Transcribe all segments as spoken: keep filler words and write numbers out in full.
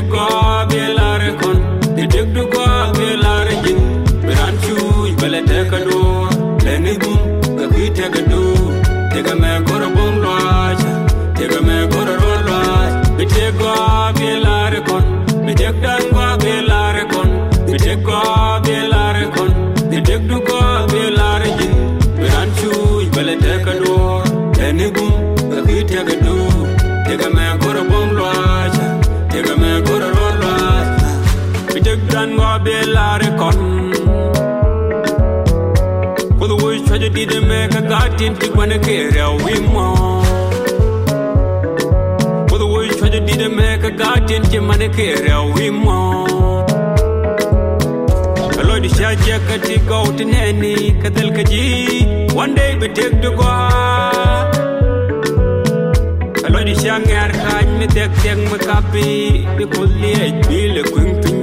take go be lare kon be take do go be lare jin be ran chu bele take do leni gum ga bi take do take me gor bom loja take me gor ro loja be take go be lare kon be take dan go be lare kon be take go be lare kon be take do go be lare jin be ran chu bele take do leni gum ga bi take do take me gor bom loja take me gor ro loja be take dan go be lare kon for the way tragedy they make a garden to when a care we more for the way tragedy they make a garden to when a care we more Lord shaja kati go to nani kadal kaji one day be take to go Lord shangar khan me tek tek me kapi be kulli be le kwintin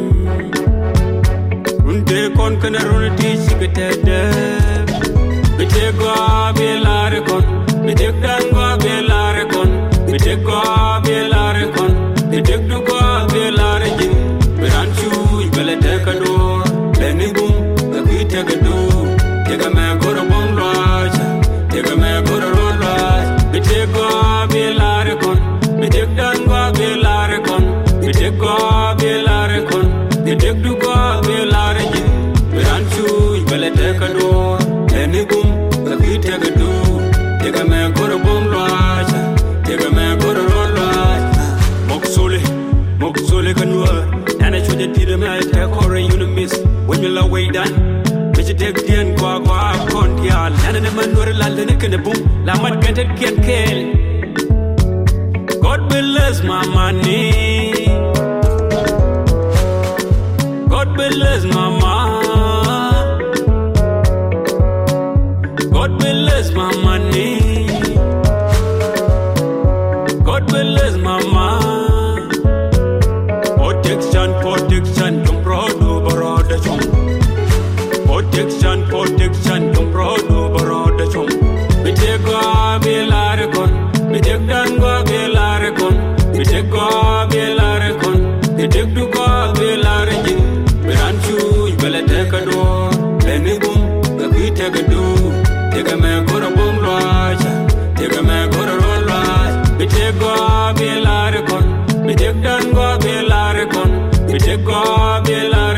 unde kon kana ronati sikete be take go be lare kon be take dan go be lare kon be take go be lare kon be take do go be lare jin be ran chu bele take do leni gum ga bi take do take me gor bom loja take me gor ro loja be take go be lare kon be take dan go be lare kon be take go be lare kon be take do go be lare jin be ran chu bele take do leni gum ga bi take do take me gor bom loja take me gor ro loja mok sole mok sole kanwa nana chuje tire me take kore you miss when you lay down me take dien kwa kwa kon yal nana ne manor la ne kene bum la mat kente kien kel God bless my money God bless my mama God bless my money God bless my mama Protection, protection, don't brodo brodo chum Protection, protection, don't brodo brodo chum Me take go be lare kon Me take dan go be lare kon Me take go be lare kon Me take do go be lare jin Me ran chu bele take do leni gum ga bi take do take me gor bom loja take me gor ro loja Me take go be lare kon Me take dan go be lare kon Me take go be lare